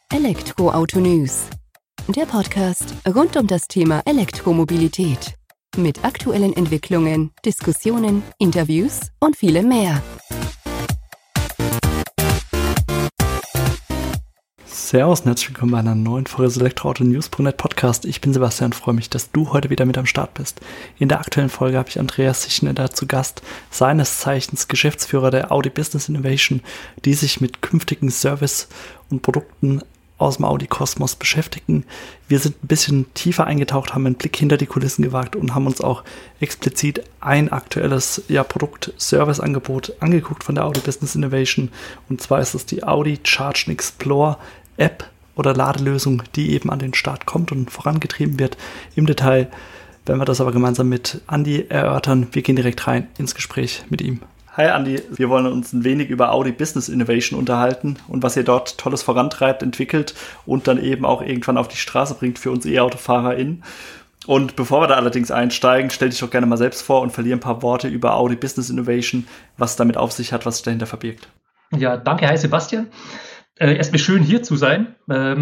Elektroauto News, der Podcast rund um das Thema Elektromobilität. Mit aktuellen Entwicklungen, Diskussionen, Interviews und vielem mehr. Servus und herzlich willkommen bei einer neuen Folge des Elektroauto-News.net Podcast. Ich bin Sebastian und freue mich, dass du heute wieder mit am Start bist. In der aktuellen Folge habe ich Andreas Sichner zu Gast, seines Zeichens Geschäftsführer der Audi Business Innovation, die sich mit künftigen Service und Produkten aus dem Audi-Kosmos beschäftigen. Wir sind ein bisschen tiefer eingetaucht, haben einen Blick hinter die Kulissen gewagt und haben uns auch explizit ein aktuelles Produkt-Service-Angebot angeguckt von der Audi Business Innovation. Und zwar ist es die Audi Charge & Explore App oder Ladelösung, die eben an den Start kommt und vorangetrieben wird. Im Detail werden wir das aber gemeinsam mit Andi erörtern. Wir gehen direkt rein ins Gespräch mit ihm. Hi Andi, wir wollen uns ein wenig über Audi Business Innovation unterhalten und was ihr dort Tolles vorantreibt, entwickelt und dann eben auch irgendwann auf die Straße bringt für uns E-AutofahrerInnen. Und bevor wir da allerdings einsteigen, stell dich doch gerne mal selbst vor und verliere ein paar Worte über Audi Business Innovation, was damit auf sich hat, was sich dahinter verbirgt. Ja, danke, hi Sebastian. Erstmal schön hier zu sein.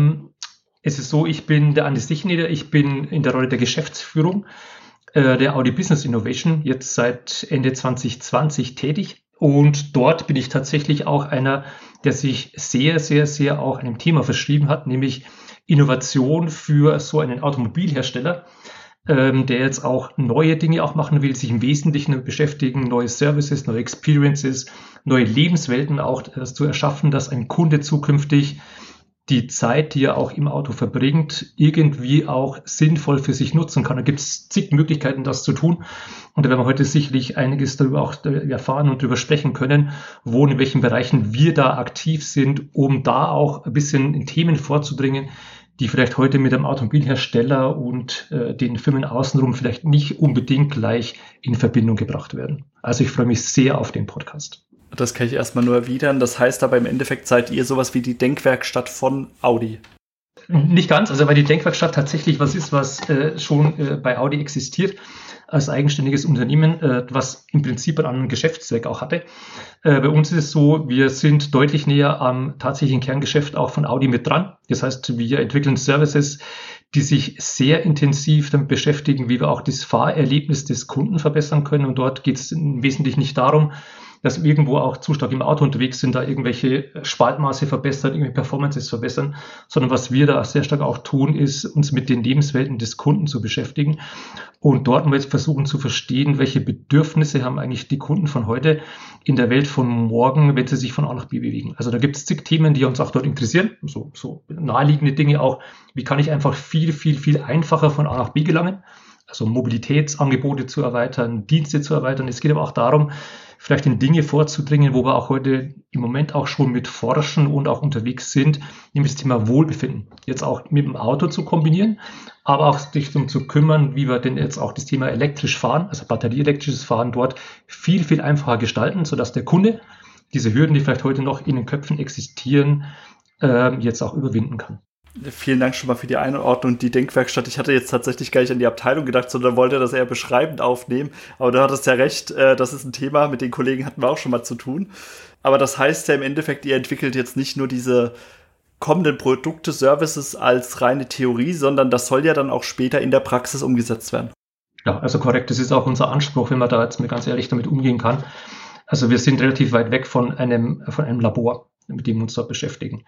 Es ist so, ich bin der Andi Sichner, ich bin in der Rolle der Geschäftsführung der Audi Business Innovation jetzt seit Ende 2020 tätig. Und dort bin ich tatsächlich auch einer, der sich sehr, sehr, sehr auch einem Thema verschrieben hat, nämlich Innovation für so einen Automobilhersteller, der jetzt auch neue Dinge auch machen will, sich im Wesentlichen beschäftigen, neue Services, neue Experiences, neue Lebenswelten auch zu erschaffen, dass ein Kunde zukünftig die Zeit, die er auch im Auto verbringt, irgendwie auch sinnvoll für sich nutzen kann. Da gibt es zig Möglichkeiten, das zu tun. Und da werden wir heute sicherlich einiges darüber auch erfahren und darüber sprechen können, wo und in welchen Bereichen wir da aktiv sind, um da auch ein bisschen in Themen vorzudringen, die vielleicht heute mit dem Automobilhersteller und den Firmen außenrum vielleicht nicht unbedingt gleich in Verbindung gebracht werden. Also ich freue mich sehr auf den Podcast. Das kann ich erstmal nur erwidern. Das heißt aber im Endeffekt seid ihr sowas wie die Denkwerkstatt von Audi. Nicht ganz, also weil die Denkwerkstatt tatsächlich was ist, was schon bei Audi existiert, als eigenständiges Unternehmen, was im Prinzip einen anderen Geschäftszweck auch hatte. Bei uns ist es so, wir sind deutlich näher am tatsächlichen Kerngeschäft auch von Audi mit dran. Das heißt, wir entwickeln Services, die sich sehr intensiv damit beschäftigen, wie wir auch das Fahrerlebnis des Kunden verbessern können. Und dort geht es im Wesentlichen nicht darum, dass wir irgendwo auch zu stark im Auto unterwegs sind, da irgendwelche Spaltmaße verbessern, irgendwelche Performances verbessern, sondern was wir da sehr stark auch tun, ist, uns mit den Lebenswelten des Kunden zu beschäftigen und dort mal versuchen zu verstehen, welche Bedürfnisse haben eigentlich die Kunden von heute in der Welt von morgen, wenn sie sich von A nach B bewegen. Also da gibt es zig Themen, die uns auch dort interessieren, so naheliegende Dinge auch, wie kann ich einfach viel, viel, viel einfacher von A nach B gelangen, also Mobilitätsangebote zu erweitern, Dienste zu erweitern. Es geht aber auch darum, vielleicht in Dinge vorzudringen, wo wir auch heute im Moment auch schon mit forschen und auch unterwegs sind, nämlich das Thema Wohlbefinden. Jetzt auch mit dem Auto zu kombinieren, aber auch sich darum zu kümmern, wie wir denn jetzt auch das Thema elektrisch fahren, also batterieelektrisches Fahren dort viel, viel einfacher gestalten, sodass der Kunde diese Hürden, die vielleicht heute noch in den Köpfen existieren, jetzt auch überwinden kann. Vielen Dank schon mal für die Einordnung. Die Denkwerkstatt, ich hatte jetzt tatsächlich gar nicht an die Abteilung gedacht, sondern wollte das eher beschreibend aufnehmen. Aber du hattest ja recht, das ist ein Thema, mit den Kollegen hatten wir auch schon mal zu tun. Aber das heißt ja im Endeffekt, ihr entwickelt jetzt nicht nur diese kommenden Produkte, Services als reine Theorie, sondern das soll ja dann auch später in der Praxis umgesetzt werden. Ja, also korrekt, das ist auch unser Anspruch, wenn man da jetzt mal ganz ehrlich damit umgehen kann. Also wir sind relativ weit weg von einem Labor, mit dem wir uns da beschäftigen.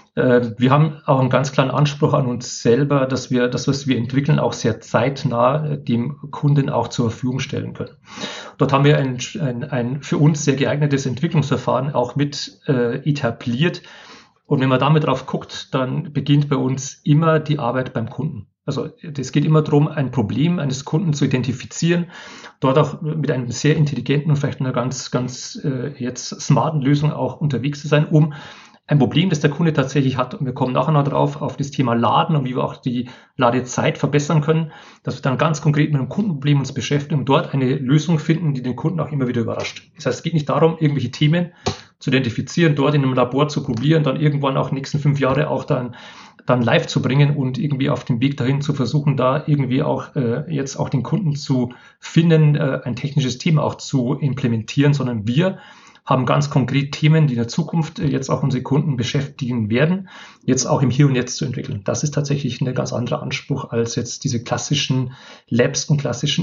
Wir haben auch einen ganz klaren Anspruch an uns selber, dass wir das, was wir entwickeln, auch sehr zeitnah dem Kunden auch zur Verfügung stellen können. Dort haben wir ein für uns sehr geeignetes Entwicklungsverfahren auch mit etabliert. Und wenn man damit drauf guckt, dann beginnt bei uns immer die Arbeit beim Kunden. Also es geht immer darum, ein Problem eines Kunden zu identifizieren, dort auch mit einem sehr intelligenten und vielleicht einer ganz jetzt smarten Lösung auch unterwegs zu sein, um ein Problem, das der Kunde tatsächlich hat, und wir kommen nachher noch drauf, auf das Thema Laden und wie wir auch die Ladezeit verbessern können, dass wir dann ganz konkret mit einem Kundenproblem uns beschäftigen und dort eine Lösung finden, die den Kunden auch immer wieder überrascht. Das heißt, es geht nicht darum, irgendwelche Themen zu identifizieren, dort in einem Labor zu probieren, dann irgendwann auch die nächsten 5 Jahre auch dann live zu bringen und irgendwie auf dem Weg dahin zu versuchen, da irgendwie auch jetzt auch den Kunden zu finden, ein technisches Thema auch zu implementieren, sondern wir haben ganz konkret Themen, die in der Zukunft jetzt auch unsere Kunden beschäftigen werden, jetzt auch im Hier und Jetzt zu entwickeln. Das ist tatsächlich ein ganz anderer Anspruch als jetzt diese klassischen Labs und klassischen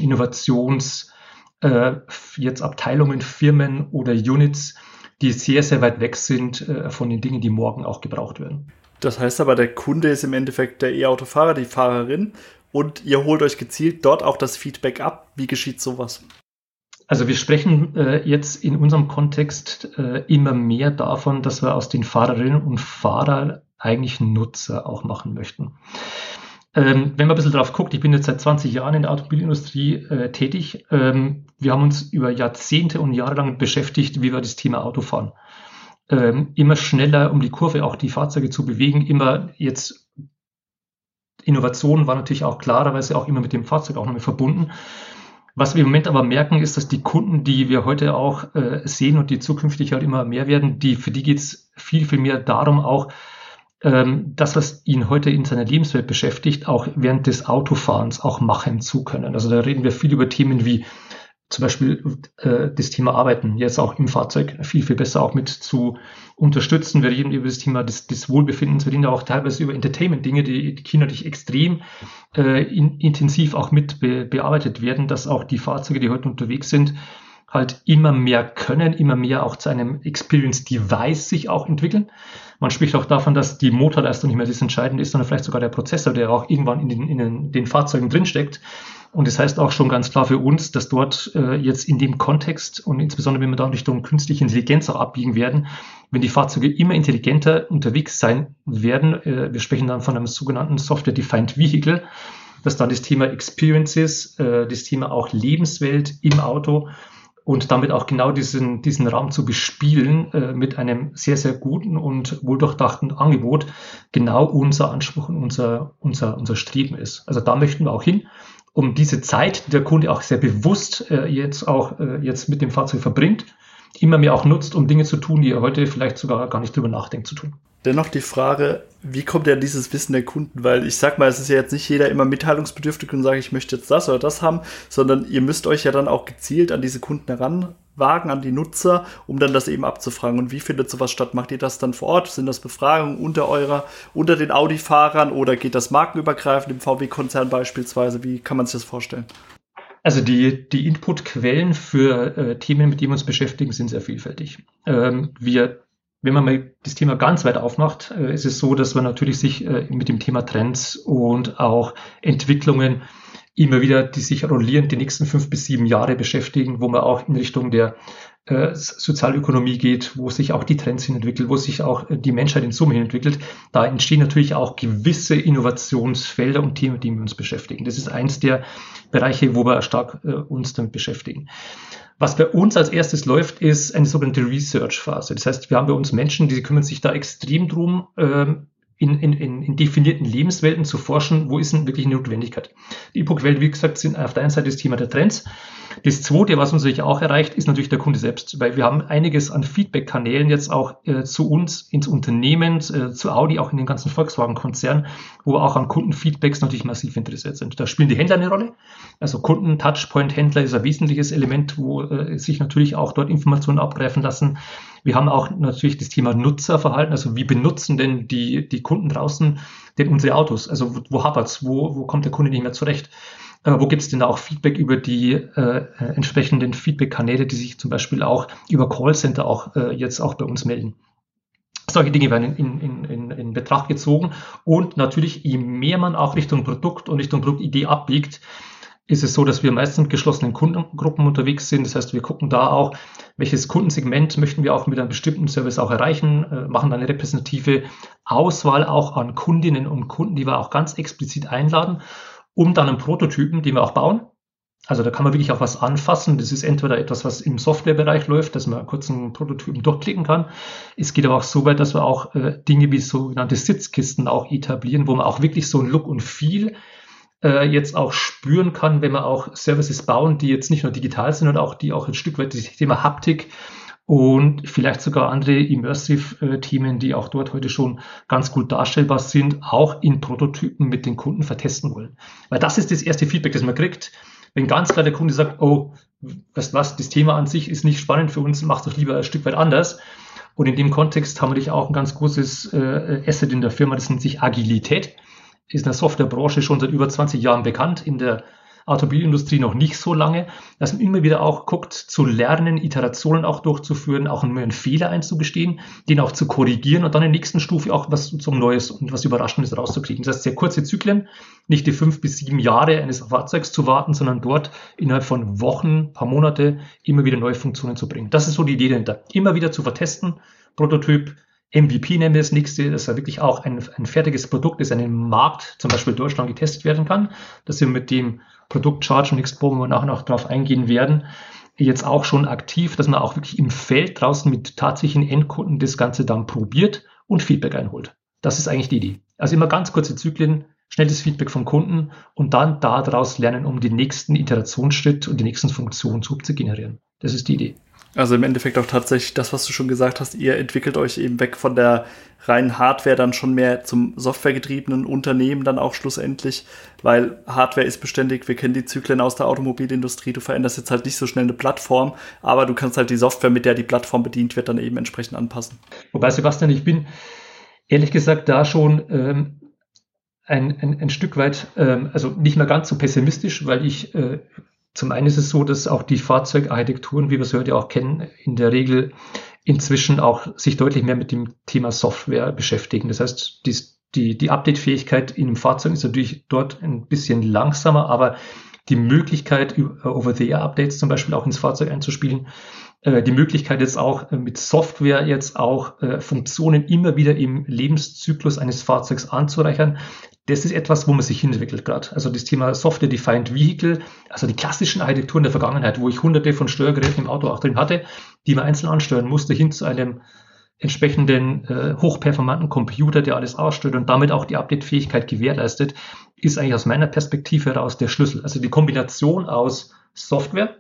jetzt Abteilungen, Firmen oder Units, die sehr, sehr weit weg sind von den Dingen, die morgen auch gebraucht werden. Das heißt aber, der Kunde ist im Endeffekt der E-Autofahrer, die Fahrerin, und ihr holt euch gezielt dort auch das Feedback ab. Wie geschieht sowas? Also wir sprechen jetzt in unserem Kontext immer mehr davon, dass wir aus den Fahrerinnen und Fahrern eigentlich Nutzer auch machen möchten. Wenn man ein bisschen drauf guckt, ich bin jetzt seit 20 Jahren in der Automobilindustrie tätig. Wir haben uns über Jahrzehnte und Jahre lang beschäftigt, wie wir das Thema Auto fahren. Immer schneller um die Kurve auch die Fahrzeuge zu bewegen, immer jetzt Innovation war natürlich auch klarerweise auch immer mit dem Fahrzeug auch noch mit verbunden. Was wir im Moment aber merken, ist, dass die Kunden, die wir heute auch sehen und die zukünftig halt immer mehr werden, für die geht es viel, viel mehr darum, auch das, was ihn heute in seiner Lebenswelt beschäftigt, auch während des Autofahrens auch machen zu können. Also da reden wir viel über Themen wie zum Beispiel das Thema Arbeiten, jetzt auch im Fahrzeug viel, viel besser auch mit zu unterstützen. Wir reden über das Thema des Wohlbefindens, wir reden auch teilweise über Entertainment-Dinge, die Kinder natürlich extrem intensiv auch mit bearbeitet werden, dass auch die Fahrzeuge, die heute unterwegs sind, halt immer mehr können, immer mehr auch zu einem Experience-Device sich auch entwickeln. Man spricht auch davon, dass die Motorleistung nicht mehr das Entscheidende ist, sondern vielleicht sogar der Prozessor, der auch irgendwann in den Fahrzeugen drinsteckt. Und das heißt auch schon ganz klar für uns, dass dort jetzt in dem Kontext und insbesondere wenn wir da in Richtung künstliche Intelligenz auch abbiegen werden, wenn die Fahrzeuge immer intelligenter unterwegs sein werden, wir sprechen dann von einem sogenannten Software-Defined Vehicle, dass dann das Thema Experiences, das Thema auch Lebenswelt im Auto und damit auch genau diesen Raum zu bespielen mit einem sehr, sehr guten und wohldurchdachten Angebot genau unser Anspruch und unser Streben ist. Also da möchten wir auch hin, um diese Zeit, die der Kunde auch sehr bewusst jetzt mit dem Fahrzeug verbringt, immer mehr auch nutzt, um Dinge zu tun, die er heute vielleicht sogar gar nicht drüber nachdenkt zu tun. Dennoch die Frage, wie kommt denn dieses Wissen der Kunden? Weil ich sag mal, es ist ja jetzt nicht jeder immer mitteilungsbedürftig und sagt, ich möchte jetzt das oder das haben, sondern ihr müsst euch ja dann auch gezielt an diese Kunden heranwagen, an die Nutzer, um dann das eben abzufragen. Und wie findet sowas statt? Macht ihr das dann vor Ort? Sind das Befragungen unter den Audi-Fahrern oder geht das markenübergreifend im VW-Konzern beispielsweise? Wie kann man sich das vorstellen? Also die Inputquellen für Themen, mit denen wir uns beschäftigen, sind sehr vielfältig. Wenn man mal das Thema ganz weit aufmacht, ist es so, dass man natürlich sich mit dem Thema Trends und auch Entwicklungen immer wieder, die sich rollierend die nächsten 5 bis 7 Jahre beschäftigen, wo man auch in Richtung der Sozialökonomie geht, wo sich auch die Trends hin entwickeln, wo sich auch die Menschheit in Summe hin entwickelt. Da entstehen natürlich auch gewisse Innovationsfelder und Themen, mit denen wir uns beschäftigen. Das ist eins der Bereiche, wo wir stark uns damit beschäftigen. Was bei uns als erstes läuft, ist eine sogenannte Research-Phase. Das heißt, wir haben bei uns Menschen, die kümmern sich da extrem drum, in definierten Lebenswelten zu forschen, wo ist denn wirklich eine Notwendigkeit. Die Inputquellen, wie gesagt, sind auf der einen Seite das Thema der Trends. Das zweite, was uns natürlich auch erreicht, ist natürlich der Kunde selbst, weil wir haben einiges an Feedback-Kanälen jetzt auch zu uns ins Unternehmen, zu Audi, auch in den ganzen Volkswagen-Konzernen, wo wir auch an Kundenfeedbacks natürlich massiv interessiert sind. Da spielen die Händler eine Rolle. Also Kunden-Touchpoint-Händler ist ein wesentliches Element, wo sich natürlich auch dort Informationen abgreifen lassen. Wir haben auch natürlich das Thema Nutzerverhalten, also wie benutzen denn die Kunden draußen denn unsere Autos? Also wo hapert's? Wo kommt der Kunde nicht mehr zurecht? Wo gibt es denn da auch Feedback über die entsprechenden Feedback-Kanäle, die sich zum Beispiel auch über Callcenter auch jetzt auch bei uns melden? Solche Dinge werden in Betracht gezogen und natürlich, je mehr man auch Richtung Produkt und Richtung Produktidee abbiegt, ist es so, dass wir meistens mit geschlossenen Kundengruppen unterwegs sind. Das heißt, wir gucken da auch, welches Kundensegment möchten wir auch mit einem bestimmten Service auch erreichen, machen dann eine repräsentative Auswahl auch an Kundinnen und Kunden, die wir auch ganz explizit einladen, um dann einen Prototypen, den wir auch bauen. Also da kann man wirklich auch was anfassen. Das ist entweder etwas, was im Softwarebereich läuft, dass man kurz einen Prototypen durchklicken kann. Es geht aber auch so weit, dass wir auch Dinge wie sogenannte Sitzkisten auch etablieren, wo man auch wirklich so ein Look und Feel jetzt auch spüren kann, wenn wir auch Services bauen, die jetzt nicht nur digital sind, sondern auch die auch ein Stück weit das Thema Haptik und vielleicht sogar andere Immersive-Themen, die auch dort heute schon ganz gut darstellbar sind, auch in Prototypen mit den Kunden vertesten wollen. Weil das ist das erste Feedback, das man kriegt, wenn ganz klar der Kunde sagt, oh, weißt du was, das Thema an sich ist nicht spannend für uns, mach doch lieber ein Stück weit anders. Und in dem Kontext haben wir natürlich auch ein ganz großes Asset in der Firma, das nennt sich Agilität. Ist in der Softwarebranche schon seit über 20 Jahren bekannt, in der Automobilindustrie noch nicht so lange, dass man immer wieder auch guckt, zu lernen, Iterationen auch durchzuführen, auch einen Fehler einzugestehen, den auch zu korrigieren und dann in der nächsten Stufe auch was zum Neues und was Überraschendes rauszukriegen. Das heißt, sehr kurze Zyklen, nicht die 5 bis 7 Jahre eines Fahrzeugs zu warten, sondern dort innerhalb von Wochen, paar Monate immer wieder neue Funktionen zu bringen. Das ist so die Idee dahinter. Immer wieder zu vertesten, Prototyp, MVP nennen wir das nächste, dass er wirklich auch ein fertiges Produkt ist, ein Markt, zum Beispiel in Deutschland, getestet werden kann. Das sind mit dem Produkt Charge und Explore, wo wir nachher noch drauf eingehen werden, jetzt auch schon aktiv, dass man auch wirklich im Feld draußen mit tatsächlichen Endkunden das Ganze dann probiert und Feedback einholt. Das ist eigentlich die Idee. Also immer ganz kurze Zyklen, schnelles Feedback vom Kunden und dann daraus lernen, um den nächsten Iterationsschritt und die nächsten Funktionen zu generieren. Das ist die Idee. Also im Endeffekt auch tatsächlich das, was du schon gesagt hast, ihr entwickelt euch eben weg von der reinen Hardware dann schon mehr zum softwaregetriebenen Unternehmen dann auch schlussendlich, weil Hardware ist beständig, wir kennen die Zyklen aus der Automobilindustrie, du veränderst jetzt halt nicht so schnell eine Plattform, aber du kannst halt die Software, mit der die Plattform bedient wird, dann eben entsprechend anpassen. Wobei, Sebastian, ich bin ehrlich gesagt da schon ein Stück weit, also nicht mehr ganz so pessimistisch, weil ich zum einen ist es so, dass auch die Fahrzeugarchitekturen, wie wir sie heute auch kennen, in der Regel inzwischen auch sich deutlich mehr mit dem Thema Software beschäftigen. Das heißt, die Update-Fähigkeit in dem Fahrzeug ist natürlich dort ein bisschen langsamer, aber die Möglichkeit, Over-the-Air-Updates zum Beispiel auch ins Fahrzeug einzuspielen, die Möglichkeit jetzt auch mit Software jetzt auch Funktionen immer wieder im Lebenszyklus eines Fahrzeugs anzureichern, das ist etwas, wo man sich hinentwickelt gerade. Also das Thema Software-Defined Vehicle, also die klassischen Architekturen der Vergangenheit, wo ich hunderte von Steuergeräten im Auto auch drin hatte, die man einzeln ansteuern musste, hin zu einem entsprechenden hochperformanten Computer, der alles aussteuert und damit auch die Update-Fähigkeit gewährleistet, ist eigentlich aus meiner Perspektive heraus der Schlüssel. Also die Kombination aus Software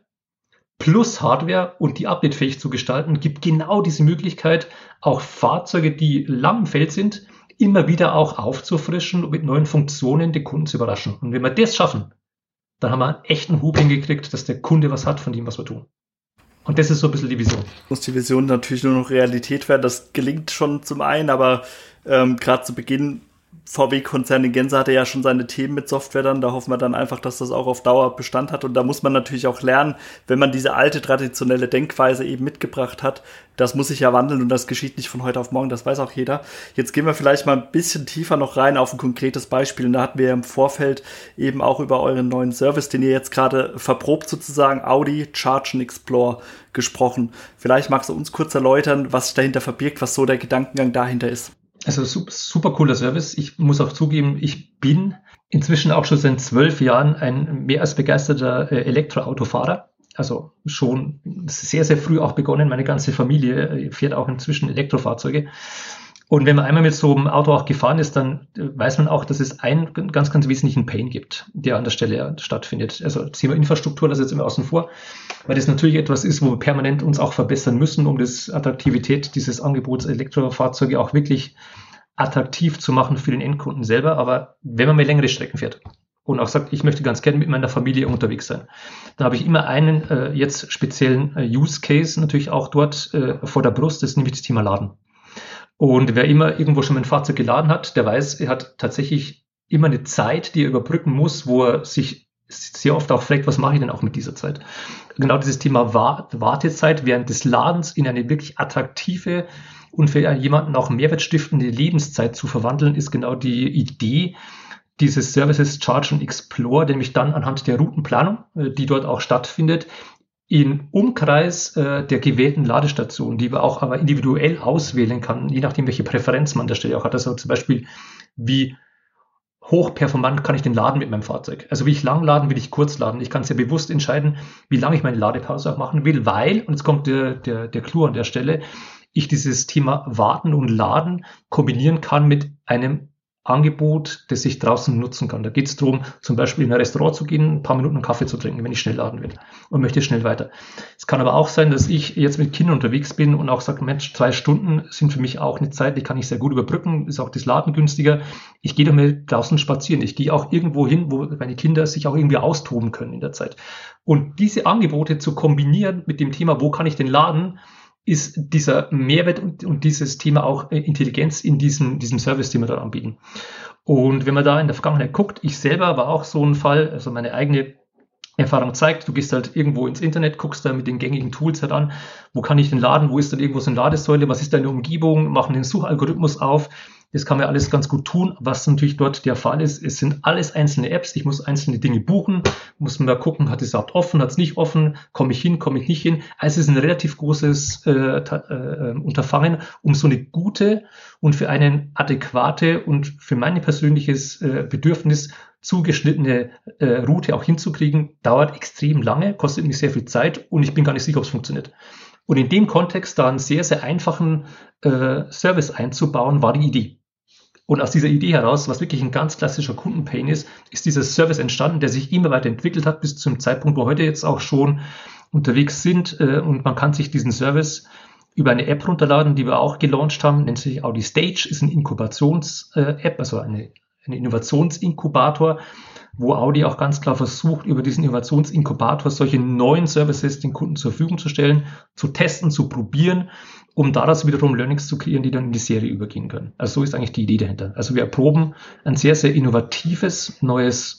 plus Hardware und die updatefähig zu gestalten, gibt genau diese Möglichkeit, auch Fahrzeuge, die lang im Feld sind, immer wieder auch aufzufrischen und mit neuen Funktionen die Kunden zu überraschen. Und wenn wir das schaffen, dann haben wir einen echten Hub hingekriegt, dass der Kunde was hat von dem, was wir tun. Und das ist so ein bisschen die Vision. Muss die Vision natürlich nur noch Realität werden. Das gelingt schon zum einen, aber gerade zu Beginn, VW-Konzern in Gänze hatte ja schon seine Themen mit Software dann. Da hoffen wir dann einfach, dass das auch auf Dauer Bestand hat. Und da muss man natürlich auch lernen, wenn man diese alte traditionelle Denkweise eben mitgebracht hat, das muss sich ja wandeln und das geschieht nicht von heute auf morgen, das weiß auch jeder. Jetzt gehen wir vielleicht mal ein bisschen tiefer noch rein auf ein konkretes Beispiel. Und da hatten wir ja im Vorfeld eben auch über euren neuen Service, den ihr jetzt gerade verprobt sozusagen, Audi Charge and Explore, gesprochen. Vielleicht magst du uns kurz erläutern, was sich dahinter verbirgt, was so der Gedankengang dahinter ist. Also super cooler Service. Ich muss auch zugeben, ich bin inzwischen auch schon seit 12 Jahren ein mehr als begeisterter Elektroautofahrer. Also schon sehr, sehr früh auch begonnen. Meine ganze Familie fährt auch inzwischen Elektrofahrzeuge. Und wenn man einmal mit so einem Auto auch gefahren ist, dann weiß man auch, dass es einen ganz, ganz wesentlichen Pain gibt, der an der Stelle stattfindet. Also das Thema Infrastruktur, das ist jetzt immer außen vor, weil das natürlich etwas ist, wo wir permanent uns auch verbessern müssen, um das Attraktivität dieses Angebots Elektrofahrzeuge auch wirklich attraktiv zu machen für den Endkunden selber. Aber wenn man mehr längere Strecken fährt und auch sagt, ich möchte ganz gerne mit meiner Familie unterwegs sein, dann habe ich immer einen jetzt speziellen Use Case natürlich auch dort vor der Brust, das ist nämlich das Thema Laden. Und wer immer irgendwo schon ein Fahrzeug geladen hat, der weiß, er hat tatsächlich immer eine Zeit, die er überbrücken muss, wo er sich sehr oft auch fragt, was mache ich denn auch mit dieser Zeit? Genau dieses Thema Wartezeit während des Ladens in eine wirklich attraktive und für jemanden auch mehrwertstiftende Lebenszeit zu verwandeln, ist genau die Idee dieses Services Charge and Explore, nämlich dann anhand der Routenplanung, die dort auch stattfindet, im Umkreis der gewählten Ladestation, die man auch aber individuell auswählen kann, je nachdem, welche Präferenz man an der Stelle auch hat. Also zum Beispiel, wie hochperformant kann ich den laden mit meinem Fahrzeug? Also will ich lang laden, will ich kurz laden? Ich kann sehr bewusst entscheiden, wie lange ich meine Ladepause auch machen will, weil, und jetzt kommt der Clou an der Stelle, ich dieses Thema Warten und Laden kombinieren kann mit einem Angebot, das ich draußen nutzen kann. Da geht es darum, zum Beispiel in ein Restaurant zu gehen, ein paar Minuten einen Kaffee zu trinken, wenn ich schnell laden will und möchte schnell weiter. Es kann aber auch sein, dass ich jetzt mit Kindern unterwegs bin und auch sage, Mensch, 2 Stunden sind für mich auch eine Zeit, die kann ich sehr gut überbrücken, ist auch das Laden günstiger. Ich gehe doch mal draußen spazieren. Ich gehe auch irgendwo hin, wo meine Kinder sich auch irgendwie austoben können in der Zeit. Und diese Angebote zu kombinieren mit dem Thema, wo kann ich denn laden, ist dieser Mehrwert und dieses Thema auch Intelligenz in diesem Service, den wir da anbieten. Und wenn man da in der Vergangenheit guckt, ich selber war auch so ein Fall, also meine eigene Erfahrung zeigt, du gehst halt irgendwo ins Internet, guckst da mit den gängigen Tools halt an, wo kann ich denn laden, wo ist dann irgendwo so eine Ladesäule, was ist deine Umgebung, machen den Suchalgorithmus auf. Das kann man alles ganz gut tun. Was natürlich dort der Fall ist, es sind alles einzelne Apps. Ich muss einzelne Dinge buchen, muss mal gucken, hat es überhaupt offen, hat es nicht offen, komme ich hin, komme ich nicht hin. Also es ist ein relativ großes Unterfangen, um so eine gute und für einen adäquate und für mein persönliches Bedürfnis zugeschnittene Route auch hinzukriegen. Dauert extrem lange, kostet mich sehr viel Zeit und ich bin gar nicht sicher, ob es funktioniert. Und in dem Kontext da einen sehr, sehr einfachen Service einzubauen, war die Idee. Und aus dieser Idee heraus, was wirklich ein ganz klassischer Kundenpain ist dieser Service entstanden, der sich immer weiter entwickelt hat, bis zum Zeitpunkt, wo wir heute jetzt auch schon unterwegs sind. Und man kann sich diesen Service über eine App runterladen, die wir auch gelauncht haben, nennt sich Audi Stage, ist eine Inkubations-App, also eine Innovationsinkubator, wo Audi auch ganz klar versucht, über diesen Innovationsinkubator solche neuen Services den Kunden zur Verfügung zu stellen, zu testen, zu probieren, um daraus wiederum Learnings zu kreieren, die dann in die Serie übergehen können. Also so ist eigentlich die Idee dahinter. Also wir erproben ein sehr, sehr innovatives neues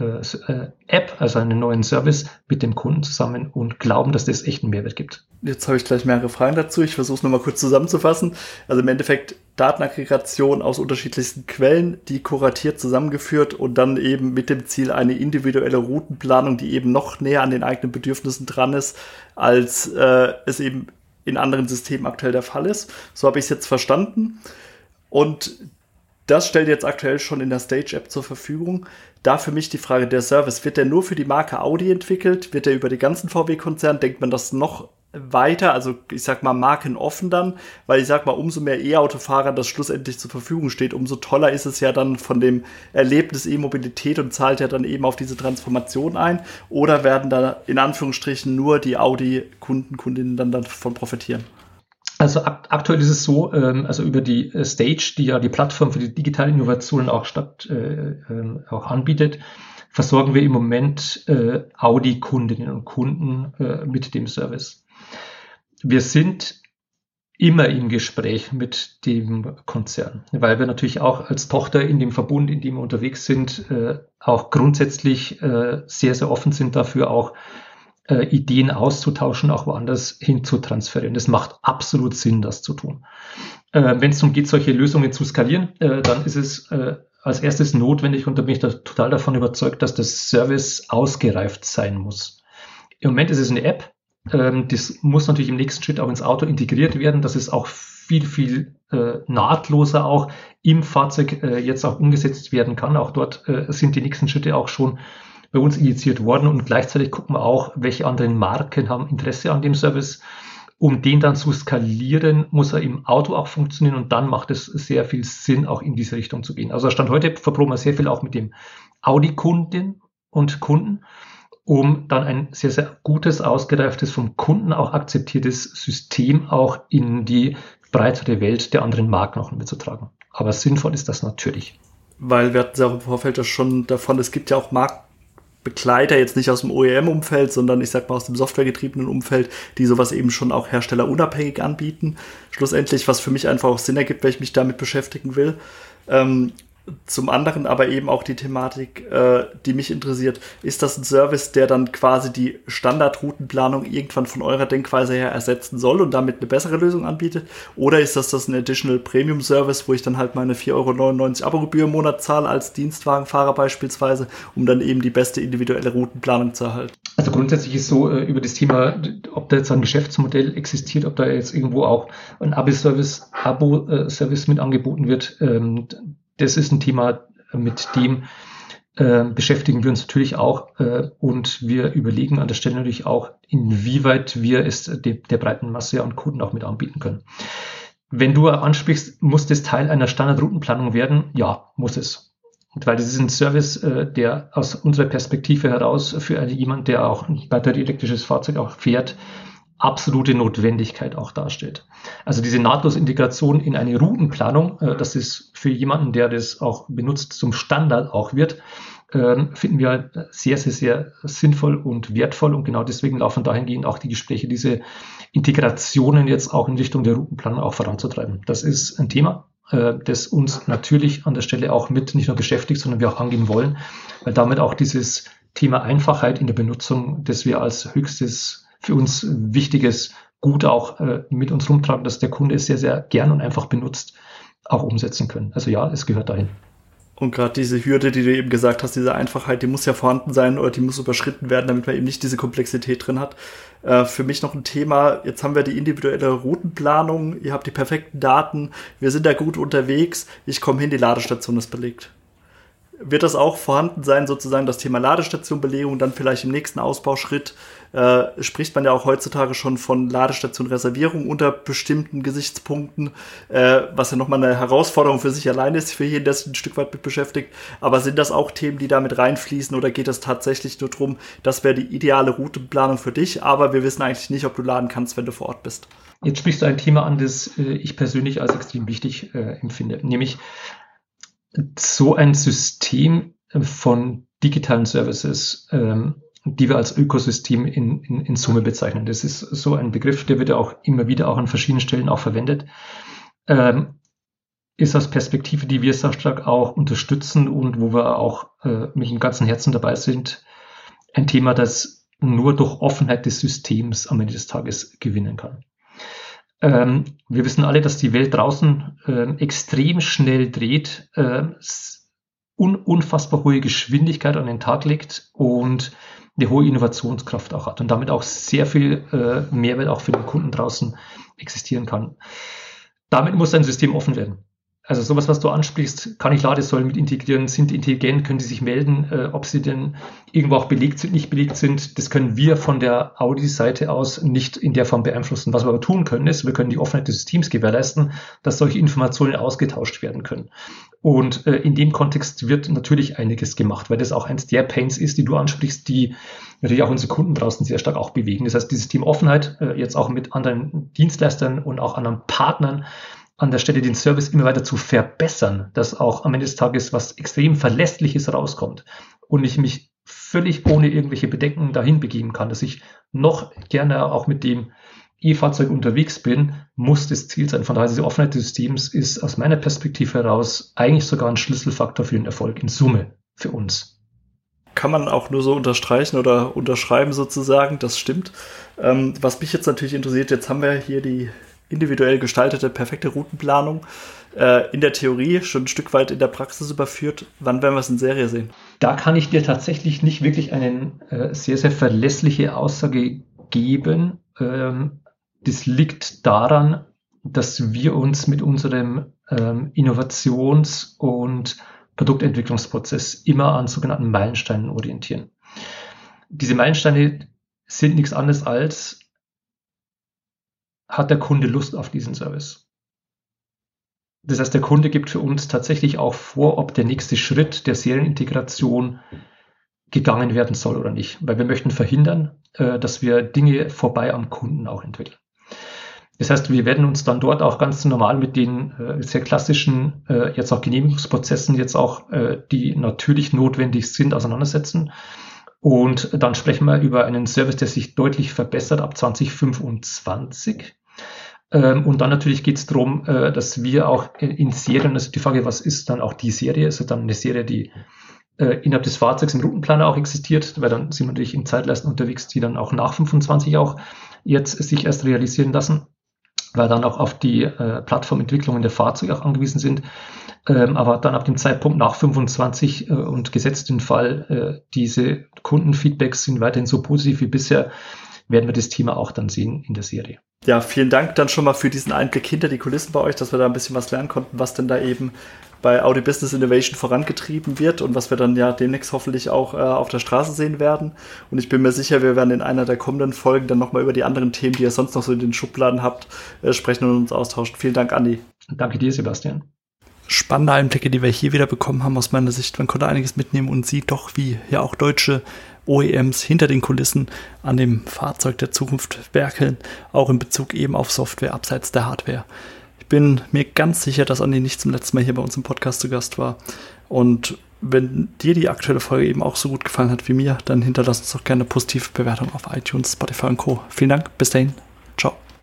App, also einen neuen Service mit dem Kunden zusammen und glauben, dass das echt einen Mehrwert gibt. Jetzt habe ich gleich mehrere Fragen dazu. Ich versuche es nochmal kurz zusammenzufassen. Also im Endeffekt Datenaggregation aus unterschiedlichsten Quellen, die kuratiert zusammengeführt und dann eben mit dem Ziel eine individuelle Routenplanung, die eben noch näher an den eigenen Bedürfnissen dran ist, als es eben in anderen Systemen aktuell der Fall ist. So habe ich es jetzt verstanden. Und das stellt jetzt aktuell schon in der Stage-App zur Verfügung. Da für mich die Frage, der Service, wird der nur für die Marke Audi entwickelt? Wird der über den ganzen VW-Konzern? Denkt man das noch weiter? Also ich sag mal markenoffen dann? Weil ich sag mal, umso mehr E-Autofahrer das schlussendlich zur Verfügung steht, umso toller ist es ja dann von dem Erlebnis E-Mobilität und zahlt ja dann eben auf diese Transformation ein. Oder werden da in Anführungsstrichen nur die Audi-Kunden, Kundinnen dann davon profitieren? Also aktuell ist es so, also über die Stage, die ja die Plattform für die digitale Innovation auch anbietet, versorgen wir im Moment Audi-Kundinnen und Kunden mit dem Service. Wir sind immer im Gespräch mit dem Konzern, weil wir natürlich auch als Tochter in dem Verbund, in dem wir unterwegs sind, auch grundsätzlich sehr, sehr offen sind dafür, auch Ideen auszutauschen, auch woanders hin zu transferieren. Das macht absolut Sinn, das zu tun. Wenn es darum geht, solche Lösungen zu skalieren, dann ist es als erstes notwendig, und da bin ich total davon überzeugt, dass das Service ausgereift sein muss. Im Moment ist es eine App, das muss natürlich im nächsten Schritt auch ins Auto integriert werden, dass es auch viel, viel nahtloser auch im Fahrzeug jetzt auch umgesetzt werden kann. Auch dort sind die nächsten Schritte auch schon bei uns initiiert worden, und gleichzeitig gucken wir auch, welche anderen Marken haben Interesse an dem Service. Um den dann zu skalieren, muss er im Auto auch funktionieren, und dann macht es sehr viel Sinn, auch in diese Richtung zu gehen. Also Stand heute verproben wir sehr viel auch mit dem Audi-Kundinnen und Kunden, um dann ein sehr, sehr gutes, ausgereiftes, vom Kunden auch akzeptiertes System auch in die breitere Welt der anderen Marken auch mitzutragen. Aber sinnvoll ist das natürlich. Weil wir hatten ja auch im Vorfeld das schon davon, es gibt ja auch Marktbegleiter, jetzt nicht aus dem OEM-Umfeld, sondern ich sag mal aus dem softwaregetriebenen Umfeld, die sowas eben schon auch herstellerunabhängig anbieten. Schlussendlich, was für mich einfach auch Sinn ergibt, wenn ich mich damit beschäftigen will. Zum anderen aber eben auch die Thematik, die mich interessiert. Ist das ein Service, der dann quasi die Standardroutenplanung irgendwann von eurer Denkweise her ersetzen soll und damit eine bessere Lösung anbietet? Oder ist das ein Additional Premium Service, wo ich dann halt meine 4,99 € Abogebühr im Monat zahle als Dienstwagenfahrer beispielsweise, um dann eben die beste individuelle Routenplanung zu erhalten? Also grundsätzlich ist so über das Thema, ob da jetzt ein Geschäftsmodell existiert, ob da jetzt irgendwo auch ein Abo-Service mit angeboten wird, das ist ein Thema, mit dem beschäftigen wir uns natürlich auch, und wir überlegen an der Stelle natürlich auch, inwieweit wir es der breiten Masse an Kunden auch mit anbieten können. wenn du ansprichst, muss das Teil einer Standardroutenplanung werden? Ja, muss es. Und weil das ist ein Service, der aus unserer Perspektive heraus für jemand, der auch ein batterieelektrisches Fahrzeug auch fährt, absolute Notwendigkeit auch darstellt. Also diese nahtlose Integration in eine Routenplanung, das ist für jemanden, der das auch benutzt, zum Standard auch wird, finden wir sehr, sehr, sehr sinnvoll und wertvoll. Und genau deswegen laufen dahingehend auch die Gespräche, diese Integrationen jetzt auch in Richtung der Routenplanung auch voranzutreiben. Das ist ein Thema, das uns natürlich an der Stelle auch mit nicht nur beschäftigt, sondern wir auch angehen wollen, weil damit auch dieses Thema Einfachheit in der Benutzung, das wir als höchstes für uns wichtiges Gut auch mit uns rumtragen, dass der Kunde es sehr, sehr gern und einfach benutzt, auch umsetzen können. Also ja, es gehört dahin. Und gerade diese Hürde, die du eben gesagt hast, diese Einfachheit, die muss ja vorhanden sein oder die muss überschritten werden, damit man eben nicht diese Komplexität drin hat. Für mich noch ein Thema, jetzt haben wir die individuelle Routenplanung, ihr habt die perfekten Daten, wir sind da gut unterwegs, ich komme hin, die Ladestation ist belegt. Wird das auch vorhanden sein, sozusagen das Thema Ladestationbelegung, dann vielleicht im nächsten Ausbauschritt spricht man ja auch heutzutage schon von Ladestationreservierung unter bestimmten Gesichtspunkten, was ja nochmal eine Herausforderung für sich alleine ist, für jeden, der sich ein Stück weit mit beschäftigt. Aber sind das auch Themen, die da mit reinfließen oder geht es tatsächlich nur darum, das wäre die ideale Routenplanung für dich, aber wir wissen eigentlich nicht, ob du laden kannst, wenn du vor Ort bist? Jetzt sprichst du ein Thema an, das ich persönlich als extrem wichtig empfinde, nämlich so ein System von digitalen Services, die wir als Ökosystem in Summe bezeichnen. Das ist so ein Begriff, der wird ja auch immer wieder auch an verschiedenen Stellen auch verwendet, ist aus Perspektive, die wir sehr stark auch unterstützen und wo wir auch mit dem ganzen Herzen dabei sind, ein Thema, das nur durch Offenheit des Systems am Ende des Tages gewinnen kann. Wir wissen alle, dass die Welt draußen extrem schnell dreht, unfassbar hohe Geschwindigkeit an den Tag legt und eine hohe Innovationskraft auch hat und damit auch sehr viel Mehrwert auch für den Kunden draußen existieren kann. Damit muss ein System offen werden. Also sowas, was du ansprichst, kann ich Ladesäulen mit integrieren, sind intelligent, können die sich melden, ob sie denn irgendwo auch belegt sind, nicht belegt sind. Das können wir von der Audi-Seite aus nicht in der Form beeinflussen. Was wir aber tun können, ist, wir können die Offenheit des Systems gewährleisten, dass solche Informationen ausgetauscht werden können. Und in dem Kontext wird natürlich einiges gemacht, weil das auch eins der Pains ist, die du ansprichst, die natürlich auch unsere Kunden draußen sehr stark auch bewegen. Das heißt, dieses Thema Offenheit, jetzt auch mit anderen Dienstleistern und auch anderen Partnern, an der Stelle den Service immer weiter zu verbessern, dass auch am Ende des Tages was extrem Verlässliches rauskommt und ich mich völlig ohne irgendwelche Bedenken dahin begeben kann, dass ich noch gerne auch mit dem E-Fahrzeug unterwegs bin, muss das Ziel sein. Von daher, diese Offenheit des Systems ist aus meiner Perspektive heraus eigentlich sogar ein Schlüsselfaktor für den Erfolg in Summe für uns. Kann man auch nur so unterstreichen oder unterschreiben sozusagen, das stimmt. Was mich jetzt natürlich interessiert, jetzt haben wir hier die individuell gestaltete, perfekte Routenplanung in der Theorie schon ein Stück weit in der Praxis überführt. Wann werden wir es in Serie sehen? Da kann ich dir tatsächlich nicht wirklich eine sehr, sehr verlässliche Aussage geben. Das liegt daran, dass wir uns mit unserem Innovations- und Produktentwicklungsprozess immer an sogenannten Meilensteinen orientieren. Diese Meilensteine sind nichts anderes als: Hat der Kunde Lust auf diesen Service? Das heißt, der Kunde gibt für uns tatsächlich auch vor, ob der nächste Schritt der Serienintegration gegangen werden soll oder nicht. Weil wir möchten verhindern, dass wir Dinge vorbei am Kunden auch entwickeln. Das heißt, wir werden uns dann dort auch ganz normal mit den sehr klassischen jetzt auch Genehmigungsprozessen, jetzt auch die natürlich notwendig sind, auseinandersetzen. Und dann sprechen wir über einen Service, der sich deutlich verbessert ab 2025. Und dann natürlich geht es darum, dass wir auch in Serien, also die Frage, was ist dann auch die Serie? Ist es dann eine Serie, die innerhalb des Fahrzeugs im Routenplaner auch existiert? Weil dann sind wir natürlich in Zeitleisten unterwegs, die dann auch nach 25 auch jetzt sich erst realisieren lassen, weil dann auch auf die Plattformentwicklungen der Fahrzeuge auch angewiesen sind. Aber dann ab dem Zeitpunkt nach 25 und gesetzt den Fall, diese Kundenfeedbacks sind weiterhin so positiv wie bisher, werden wir das Thema auch dann sehen in der Serie. Ja, vielen Dank dann schon mal für diesen Einblick hinter die Kulissen bei euch, dass wir da ein bisschen was lernen konnten, was denn da eben bei Audi Business Innovation vorangetrieben wird und was wir dann ja demnächst hoffentlich auch auf der Straße sehen werden. Und ich bin mir sicher, wir werden in einer der kommenden Folgen dann nochmal über die anderen Themen, die ihr sonst noch so in den Schubladen habt, sprechen und uns austauschen. Vielen Dank, Andi. Danke dir, Sebastian. Spannende Einblicke, die wir hier wieder bekommen haben aus meiner Sicht. Man konnte einiges mitnehmen und sieht doch, wie ja auch deutsche OEMs hinter den Kulissen an dem Fahrzeug der Zukunft werkeln, auch in Bezug eben auf Software abseits der Hardware. Ich bin mir ganz sicher, dass Andi nicht zum letzten Mal hier bei uns im Podcast zu Gast war. Und wenn dir die aktuelle Folge eben auch so gut gefallen hat wie mir, dann hinterlass uns doch gerne eine positive Bewertung auf iTunes, Spotify und Co. Vielen Dank, bis dahin.